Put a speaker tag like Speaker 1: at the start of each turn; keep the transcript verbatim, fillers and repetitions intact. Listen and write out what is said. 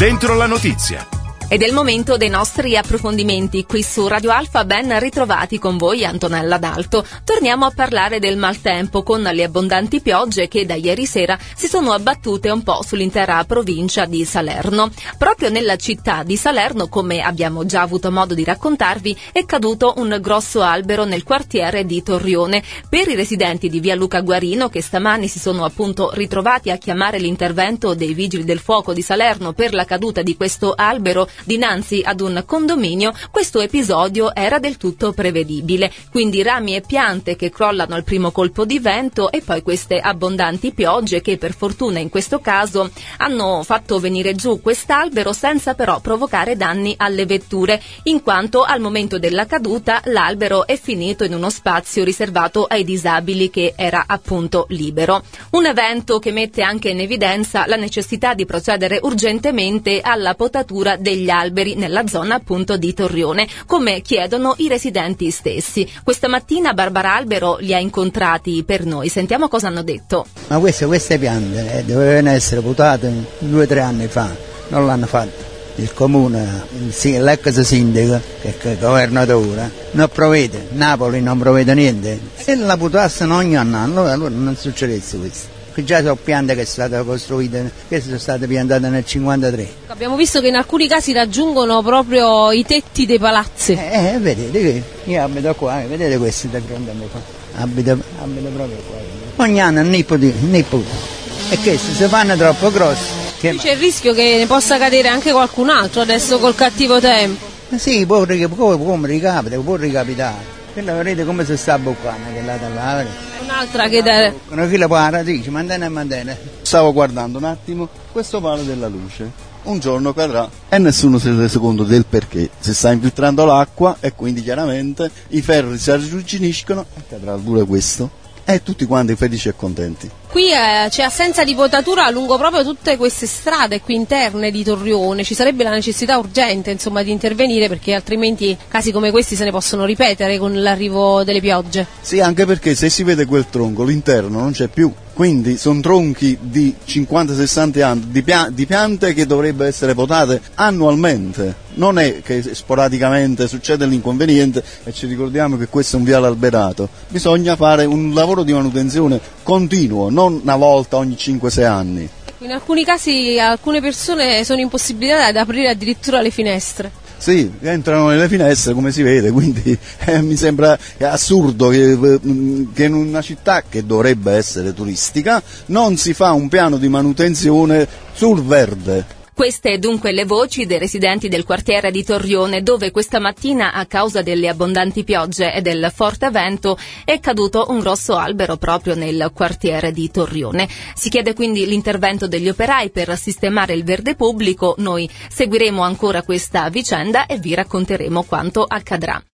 Speaker 1: Dentro la notizia.
Speaker 2: Ed è il momento dei nostri approfondimenti qui su Radio Alfa. Ben ritrovati con voi Antonella D'Alto. Torniamo a parlare del maltempo con le abbondanti piogge che da ieri sera si sono abbattute un po' sull'intera provincia di Salerno. Proprio nella città di Salerno, come abbiamo già avuto modo di raccontarvi, è caduto un grosso albero nel quartiere di Torrione. Per i residenti di via Luca Guarino, che stamani si sono appunto ritrovati a chiamare l'intervento dei vigili del fuoco di Salerno per la caduta di questo albero dinanzi ad un condominio, questo episodio era del tutto prevedibile. Quindi rami e piante che crollano al primo colpo di vento e poi queste abbondanti piogge che per fortuna in questo caso hanno fatto venire giù quest'albero senza però provocare danni alle vetture, in quanto al momento della caduta l'albero è finito in uno spazio riservato ai disabili che era appunto libero. Un evento che mette anche in evidenza la necessità di procedere urgentemente alla potatura degli alberi nella zona appunto di Torrione, come chiedono i residenti stessi. Questa mattina Barbara Albero li ha incontrati per noi. Sentiamo cosa hanno detto.
Speaker 3: Ma queste, queste piante eh, dovevano essere potate due o tre anni fa, non l'hanno fatto. Il comune, il, l'ex sindaco, che è il governatore, non provvede, Napoli non provvede niente. Se la potassero ogni anno, allora, allora non succedesse questo. Qui già sono piante che sono state costruite, che sono state piantate nel cinquantatré.
Speaker 4: Abbiamo visto che in alcuni casi raggiungono proprio i tetti dei palazzi.
Speaker 3: Eh, eh vedete che io abito qua, vedete questi da fronte a me qua. Abito, abito proprio qua. Ogni anno nipoti, nipoti. E questi si fanno troppo grossi.
Speaker 4: Che... C'è il rischio che ne possa cadere anche qualcun altro adesso col cattivo tempo.
Speaker 3: Eh sì, può, può, come ricapita, può ricapitare. Quella vedete come si sta bucando, che là da là.
Speaker 4: Un'altra che da...
Speaker 3: Una fila qua, radice, mandene e mandene.
Speaker 5: Stavo guardando un attimo questo palo della luce. Un giorno cadrà e nessuno si è reso conto del perché. Si sta infiltrando l'acqua e quindi chiaramente i ferri si arrugginiscono e cadrà pure questo. E tutti quanti felici e contenti.
Speaker 4: Qui eh, c'è assenza di potatura lungo proprio tutte queste strade qui interne di Torrione. Ci sarebbe la necessità urgente insomma di intervenire, perché altrimenti casi come questi se ne possono ripetere con l'arrivo delle piogge.
Speaker 5: Sì, anche perché se si vede quel tronco l'interno non c'è più. Quindi sono tronchi di cinquanta sessanta anni, di, pia- di piante che dovrebbero essere potate annualmente. Non è che sporadicamente succede l'inconveniente e ci ricordiamo che questo è un viale alberato. Bisogna fare un lavoro di manutenzione continuo, non una volta ogni cinque sei anni.
Speaker 4: In alcuni casi alcune persone sono impossibilitate ad aprire addirittura le finestre.
Speaker 5: Sì, entrano nelle finestre come si vede, quindi eh, mi sembra assurdo che, che in una città che dovrebbe essere turistica non si fa un piano di manutenzione sul verde.
Speaker 2: Queste dunque le voci dei residenti del quartiere di Torrione, dove questa mattina a causa delle abbondanti piogge e del forte vento è caduto un grosso albero proprio nel quartiere di Torrione. Si chiede quindi l'intervento degli operai per sistemare il verde pubblico. Noi seguiremo ancora questa vicenda e vi racconteremo quanto accadrà.